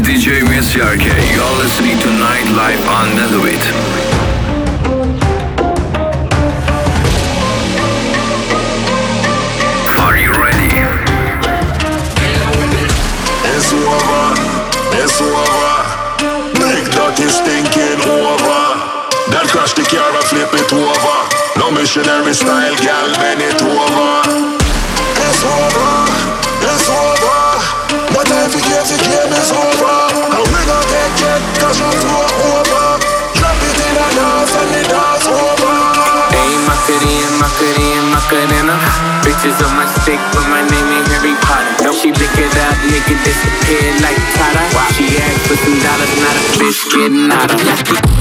DJ Mr. RK. You're listening to Nightlife on Netherwit. Are you ready? It's over. Make that is thinking over. Then crash the car and flip it over. No missionary style, girl, bend it over. It's over. But if you give the game is over. And we gon' take it, cause you throw over. Drop it in the dance and the dance over. Hey, Macarena. Bitches on my stick, but my name ain't Harry Potter. No, she pick it up, nigga disappear like Tata. She asked for some dollars, not a bitch getting out of.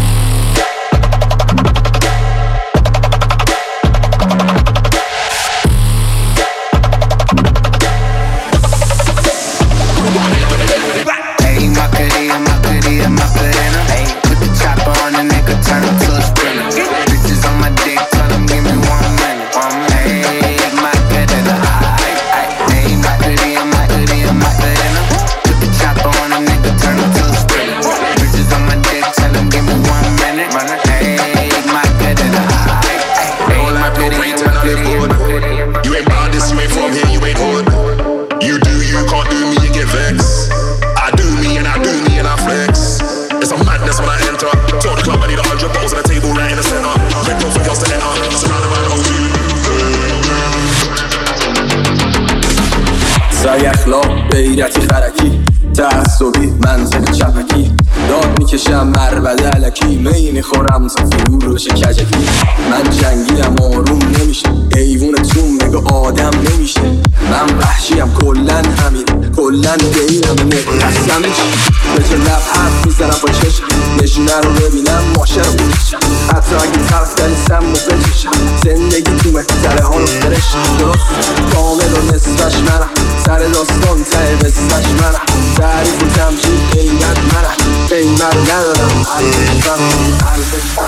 Macarena. Hey, put the chopper on the nigga, turn him to a sprinter. Bitches on my dick, tell him give me 1 minute. Hey, Macarena. Hey, Macarena. Put the chopper on the nigga, turn him to a sprinter. Bitches on my dick, tell him give me 1 minute. Hey, Macarena. Hey, Macarena. You ain't modest, you ain't from here, you ain't hood. You do, you can't do me, you get vexed. I do me and I flex. It's a madness when I enter. To the club, I need 100 bottles on the table right in the center. Make no for girls to enter. Surrounded by the OG. سعی اخلاق غیرتی خرکی تعصبی منطق چپکی داد میکشم مربد علکی می میخورم تا فروش کجکی من جنگیم آروم نمیشه حیوونتون نگاه آدم نمیشه من وحشیم کلن همین کلن دینم نقصم به چه لب حرف میزنم با چشم نشونه رو ببینم ماشه رو بکشم حتی اگه طرف دلیسم مفلشم زندگی تو مهتره ها رو فرش درست کامل و نصفش منم سر داستان ته بستش منم تعریف و تمجید قیمت منم قیمت ندارم ارزش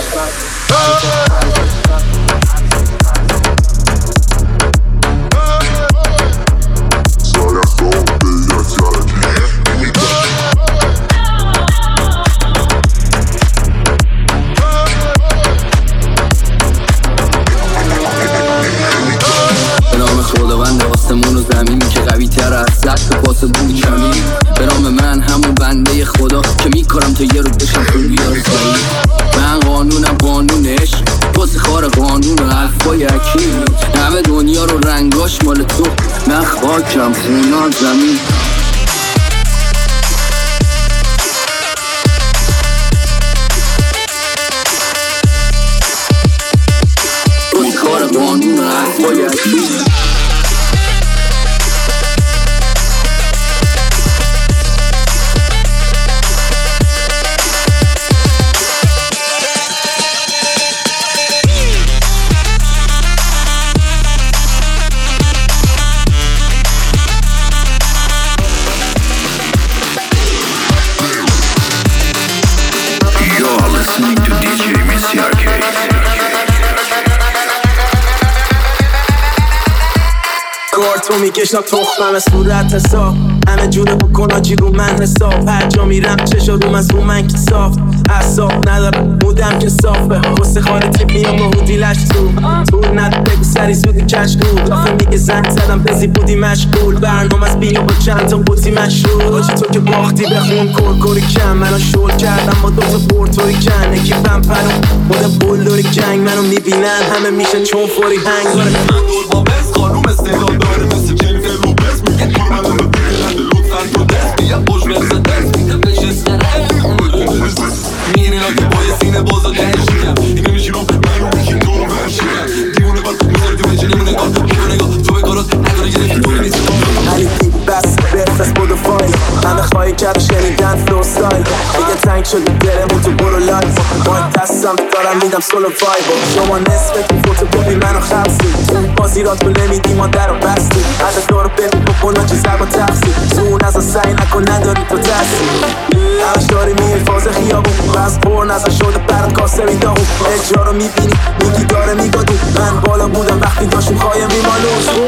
آسمون و زمین که قوی تر از سخت پاس بود کمی به نام من همون بنده خدا که میکارم تا یه رو بشم تو بیار سایی من قانونم قانون عشق پاس خار قانون و حرفای حکیم همه دنیا رو رنگاش مال تو من خاکم خونان زمین پاس خار قانون و حرفای حکیم تو میکشم تخمم صورت حساب همه جوره بکن آجی رو من حساب هر جا میرم چشا روم از رو من که صاف اصاب ندارم مودم که صافه قصه خاره تیپ میام با هودی لش تو ند بگو سری زودی کش دود آخه میگه زنگ زدم بزی بودی مشغول برنامه از بیا با چند تا بوتی مشروع آجی تو که باختی بخون کرکوری کم منو شول کردم با دوتا پورتوری کن اکیپم پرم مود بولدوری جنگ منو میبینن همه میشن چون فوری هنگ من دور با بس خانوم استعداد داره مثل جنیفر لوپز میگه کورمنم به بگرد لطفاً تو دست بیا خوش برسه دست میگه بشه سره میگه اینا که بای سینه بازا دهشیم این نمیشی رو منو میگیم تو رو برشیم دیونه بار میذاری تو بچه نمونه کار برو نگاه تو به کارات نداره گرفتی تو نیست علی دیب بس بفرست بودو فایل همه خواهی کرد شنیدن فلو ستایل دیگه تنگ شده دلمون تو برو لایف باید دستم دارم میدم سولو وایب شما نصفه تو فوتو کپی منو خبسی بازیرات رو نمیدی ما در رو بستی حد دارو ببین بکن چه زب و تفسی زون از سعی نکن نداری تو دستی همش داری میای فاز خیابون بس پر نزا شده برات کاسه میداغون اجرا رو میبینی میگی داره میگادون من بالا بودم وقتی داشتون خواهیم میمالون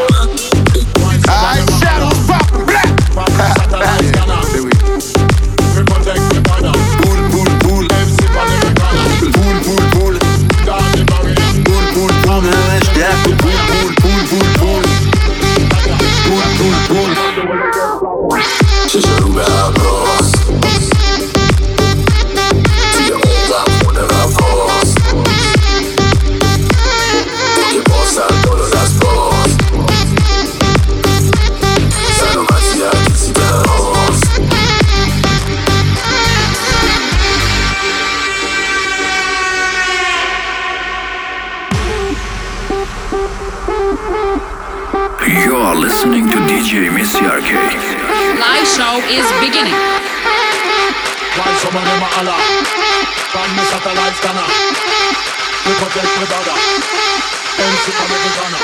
You are listening to DJ Missy RK. Live show is beginning. Why some of them are Allah? From the satellite scanner. We protect the border. MC from every corner.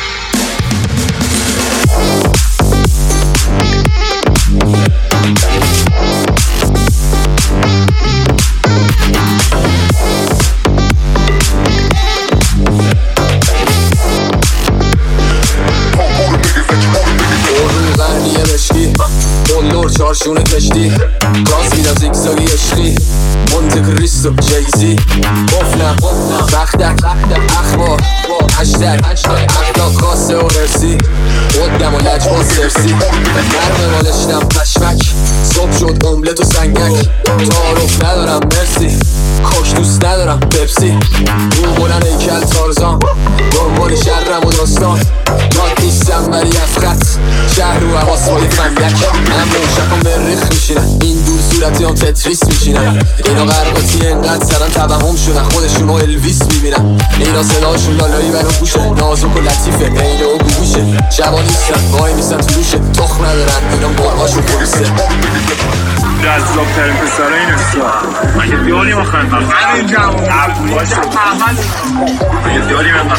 دلار چارشونه کشتی راست میدم زیگزاگی عشقی مونت کریستو جیزی قفلم بختک اخبار هشتگ اخلاق خاصه و رسی خودم و لجباز سرسی مرمه مالشنم پشمک صبح شد املت و سنگک تعارف ندارم مرسی کاش دوست ندارم پپسی رو بلن ایکل تارزان دنبال شرم و داستان یاد نیستم ولی افخط شهر رو حواس بای فندک من موشکم مریخ میشینن این دور صورتی هم تتریس میشینن اینا قرقاتی انقدر سرن توهم شدن خودشون رو الویس میبینن اینا صداشون لالایی برا گوشه نازک و لطیفه عینه و گوشه شبا نیستن وای میستن تو لوشه تخم ندارن اینا مرغاشون خروسه جذاب ترین پسره این استا مگه دیاری ما خندم همین جوان عبولاشه مگه دیاری من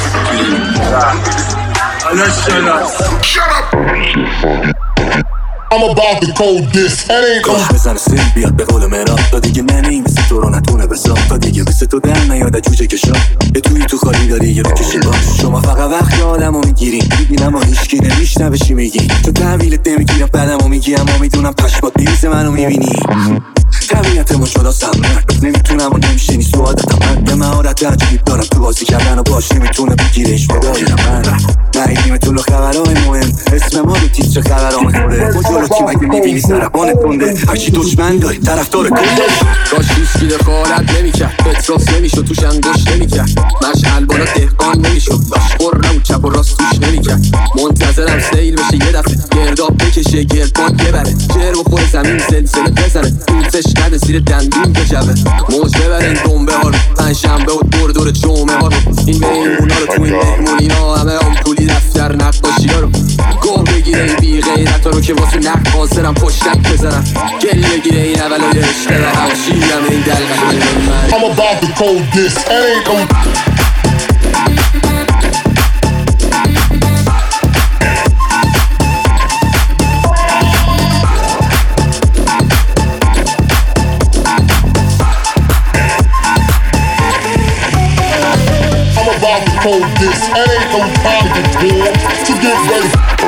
I'm about to code this, that ain't گاه بزن سیل بیاد به قول مراد تا دیگه منی مثل تو رو نتونه بسا تا دیگه مثل تو در نیاد جوجه کشا یه توی تو خالی داری یه بکشی باش شما فقط وقت آدمو میگیرین میبینم و هیچکی نمیشنوه چی میگی تو تحویلت نمیگیرم بعدمو میگی اما میدونم پشمات میریزه منو میبینی طبیعتمون جداست نمیتونم و نمیشه نیست تو عادتم من به مهارت عجیب دارم تو بازی کردن و باش نمیتونه بگیرش بدایی من نهیدیم طول خبرهای مهم اسم ما رو تیتر خبرام خورده با جلو کی مگه میبینی سربانت کنده هرچی دشمن داری طرفدار کندش کاش هیچکی دخالت نمیکرد پتراس نمیشد توش انگشت نمیکرد مشعل بالا دهقان نمیشد داشت قرم و چپ و راست توش نمیکرد منتظرم سیل بشه یه دفعه گرداب بکشه گردبان ببره جر بخوره زمین زلزله بزنه دوتش نده زیر دندون بجوه موج ببرین دنبه ها رو پنجشنبه و دور جمعه ها رو این میمونا رو تو این مهمونی ها همه آمپولی دفتر نقاشی ها رو گم بگیره این بی غیرت ها رو که واسه نقد حاضرم پشتک بزنم گل بگیره این اولای رشته و حواشیرم این دلقه I'm about to code this, that ain't code this, that ain't no time to war, to get ready.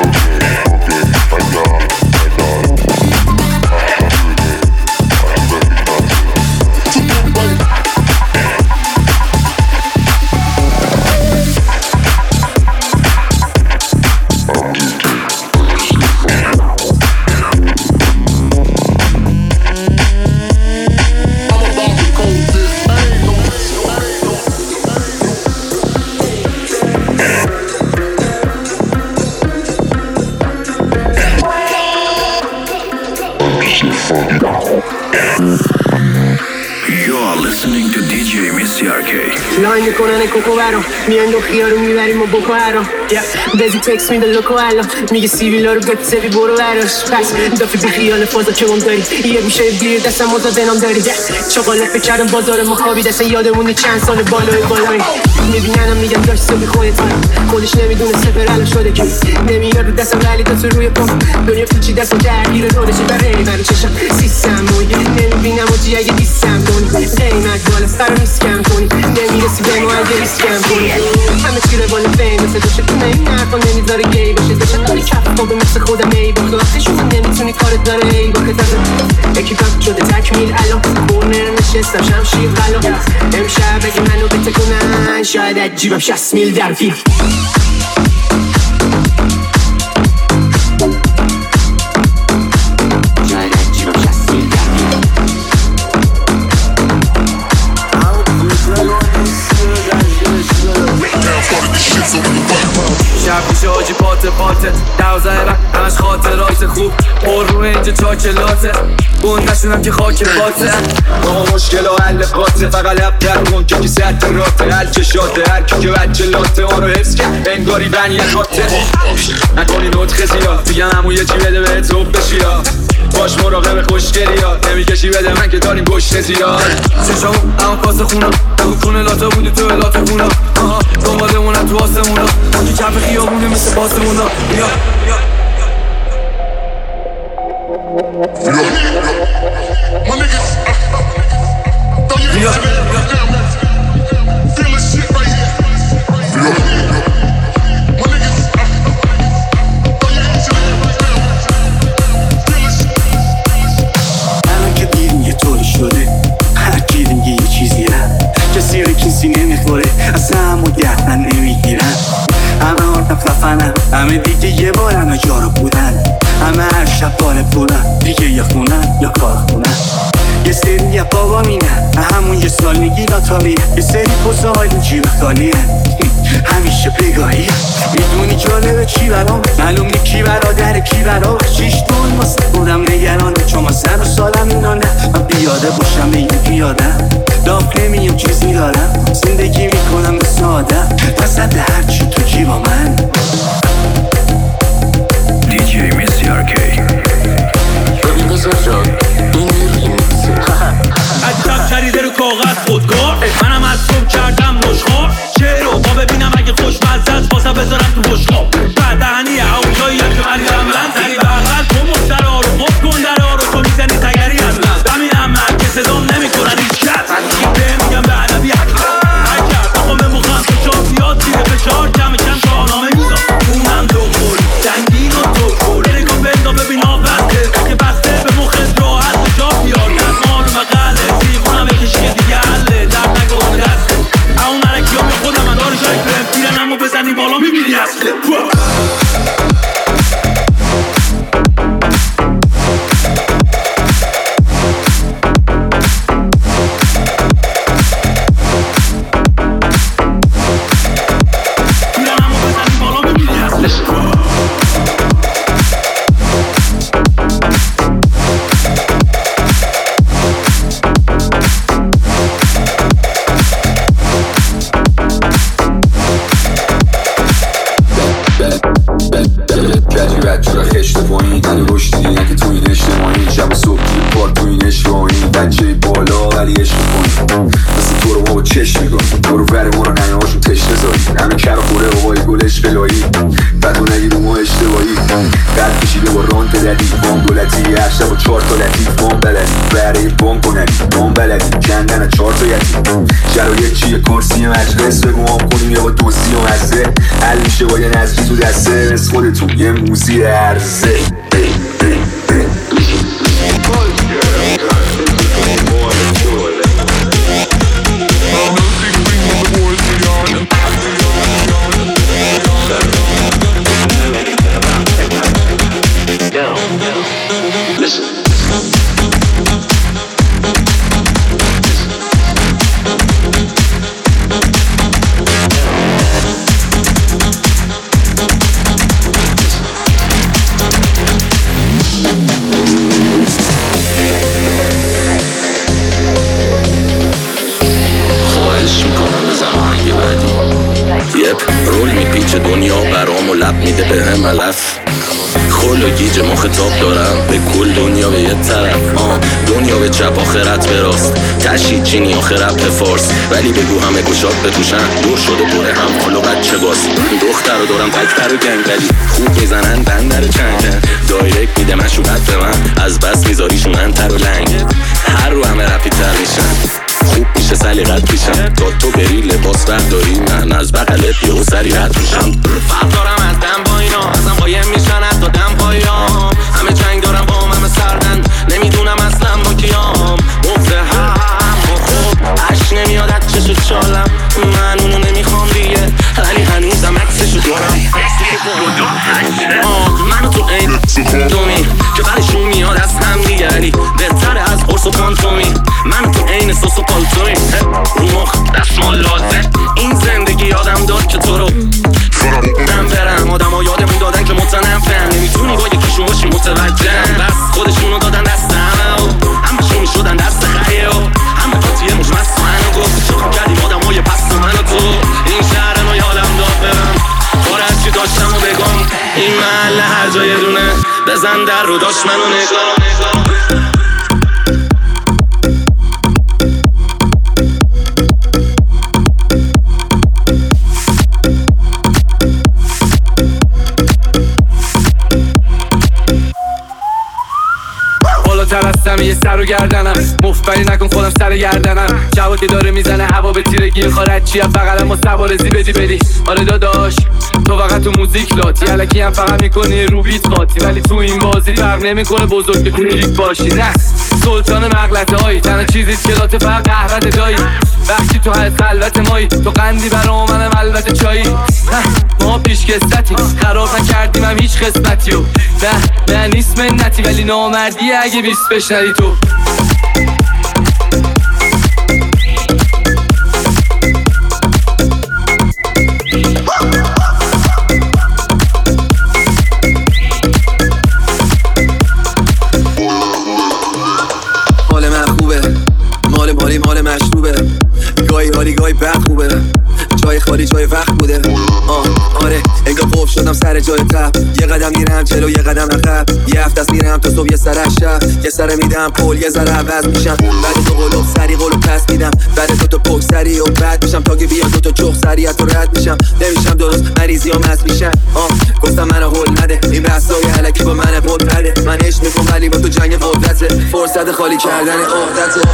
You are listening to DJ Missy RK. لاین میکنن کوکو برام میان دو خیارو میبریم و بکو هرام بزی تکس میده لوکو الان میگه سیویلا رو بپسوی برو براش پس دافی بی خیال فازا که من داری یه میشه بیر دستم مزاده نام داری چاقالت بکردم بازار ما خوابی دستن یادمونی چند سال بالایی میبیننم میگم داشت سبی خودش نمیدونه سفر الان شده که نمیاد رو دستم ولی تا تو روی پام دنیا پیچی دستم درگیر دورشه برای من چشم سیستم نمیبینم و جی اگه دیستم کنی قیمت بالا سر میسکم کنی نمیرسی به ما اگه ریسکم کنی همه چی رو بالا فیم مثل دوشه تو نمی نرفا نمیذاره گی باشه داشت داری کف با مثل خودم ای با تو وقتی شما نمیتونی کارت داره ای با کتازه اکیپم شده تکمیل الان کورنر نشستم شمشیر غلا امشب اگه منو بتکنن شاید عجیبم 60 میل در فیل شب میشه آجی پاته 12 رق همش خاطرات خوب پر رو اینجا چاکلاته بوندشونم که خاک باته ما مشکل و حل قاطه فقط لب در کن که کی سر راته هلکه شاده هرکی که بچه لاته ما رو حفظ کرد انگاری بنی قاطه نکنی نطخه زیاد میگم همون یه چی بده بهت زوب بشی یا باش مراقب خوشگلی ها نمیکشی بده من که داریم گشنه زیاد سشامون اما پاس خونا بگو کنه لاته بودی تو لاته خونا دنبالمونم تو آسمونا که کف خیابونه مثل باسمونا بیا My niggas, throw your hands down, feel this shit right here. My niggas, throw your hands right down, feel this shit. الان که دیدیم یه طوری شده هر کی دیگه یه چیزیه کسی رو کسی نمیخوره از همون گردن نمیگیرن همه آدم خفنن همه دیگه یه بار همه جا رو بودن همه هر شب بال پولن دیگه یا خونن یا کار خونن یه سری یه بابا مینن همون یه سالگی ناتالیه یه سری پوزه های جیب خالیه همیشه بگاهیه میدونی جالبه چی برام معلوم نی کی برادر کی برام شیش دون واسه خودم نگرانه چون ما سر و سالم اینا نه من بیاده باشم به این بیادم داف نمیم چیزی دارم زندگی میکنم به ساده پس حد هرچی تو کی با من DJ Missy RK ببین بزر جان این عجب خریده رو کاغذ خودکار منم از صبح کردم نشخار چه رو با ببینم اگه خوشمزه است باسه بذارم تو بشخاب بعد دهنی اونجایی هم که من یادم زنی بغل تو مسترها رو خوب کن درها رو تو میزنی تگری از لز بمینم من که صدام نمی کنن هیچ کس به میگم به عدبی عجب بخوام بمخم تو چار زیاد زیر فشار کم کم شاهنامه میزا اونم دو خوری دنگین و تو خوری نگو بندا ببین ها بسته که بسته به مخت راحت و جا بیار نزمان و مقله سیخونم بکشی که دیگه حله درد نگاه دسته اون مرکی ها به خودم من داری جایی برم پیرنم و بزنی بالا میبینی اصله شرایط چیه کرسی مجلس بگو هم کنیم یا با دوستی و مزه حل میشه با یه نزدی تو دسته از خودتون یه موزی عرضه رول میپیچه دنیا برام و لب میده به هم علف خل و گیج مخطاب دارم به کل دنیا به یه طرف دنیا به چپ آخرت به راست تشید چینی آخرت به فارس ولی بگو همه گشاد بتوشن دور شده بره هم خل و بچه باز دختر رو دارم تکتر و گنگ ولی خوب میزنن بندر چنگن دایرکت میده مشوقت به من از بس میذاریشون انتر و لنگ هر رو همه رپی تر میشن خوب میشه سلیقت پیشم تا تو بری لباس برداری من از بغلت یهو سری رد میشم فرق دارم از دم با اینا ازم قایم میشن حتی دم پایام همه جنگ دارم با همه سردن نمیدونم اصلا با کیام مفته هم و خوب عشق نمیاد از چشو چالم من اونو نمیخوام دیگه ولی هنوزم عکسشو دارم منو تو این دومی که برشون میاد از هم دیگه ولی بهتره از قرص و پانتومی من تو این سوس و پالتومی رو مخ دستمال لازم این زندگی یادم داد که تو رو دم برم بزن در رو داشت منو نگاه ترستم یه سر و گردنم مفبری نکن خودم سر گردنم جوادی داره میزنه هوا به تیرگی خارد چی هم فقط ما سوارزی بدی بدی آره داداش تو فقط تو موزیک لاتی علکی هم فقط میکنی رو بیت قاطی ولی تو این بازی فرق نمیکنه بزرگ کوچیک باشی نه سلطان مغلطه هایی تنها چیزیت که لاته فقط قهوت دایی وقتی تو هر خلوت مایی تو قندی برا منم البته چایی ما پیشکستیم خراب نکردیم هم هیچ قسمتیو نه نیست منتی ولی نامردی اگه بیست بشنری تو حال من خوبه مال مشروبه گاهی حالی گاهی بد خوبه جای خالی جای وقت بوده آره انگار خوب شدم سر جای تب یه قدم میرم جلو یه قدم عقب یه هفته است میرم تا صبح یه سر شب یه سر میدم پول یه ذره عوض میشم بعد تو قلوب سری قلوب پس میدم بعد تو پک سری و بعد میشم تا که بیاد تو چخ سری تو رد میشم نمیشم درست مریضی ها مست میشن گفتم منو هول نده این رسای الکی با من بود پرده من عشق میکنم ولی با تو جنگ قدرته فرصت خالی کردن عقدته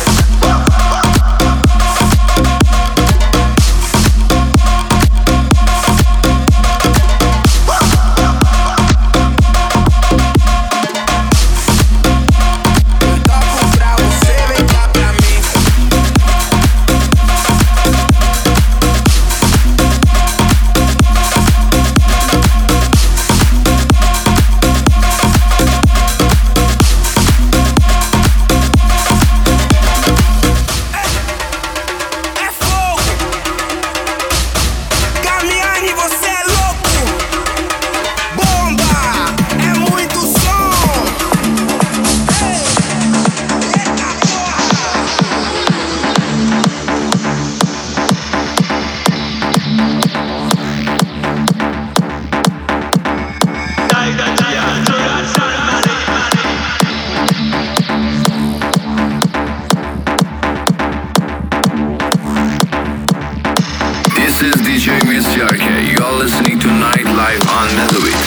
This is DJ Mr. RK. You're listening to Nightlife on Netherbeat.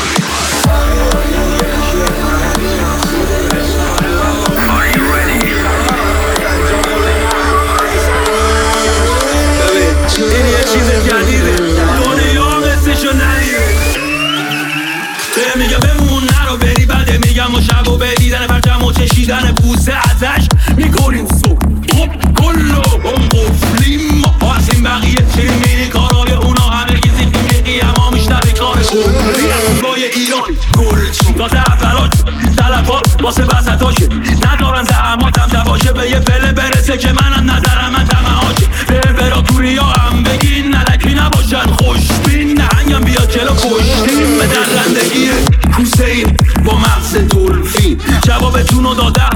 Are you ready? این یه چیز جدیده دنیا مثلشو ندیده میگه بمون نرو بری بده میگم و شب و بدیدن پرچم و چشیدن بوسه ازش میکنیم صبح کلو اون قفلیم ما هستیم بقیه چیم میری کارای اونا همه گیزی میگی اما میشتری کار خوبی بای ایران گلچی تا زفراج طلبات واسه بسطاشه ندارن زحماتم جواشه به یه پله برسه که منم نظرم من تمهاشه به امپراتوری ها هم بگین ندکی نباشن خوشبین نهنگم بیاد جلو کشتیم به درندگی حسین با مغز دلفین جوابتونو دادم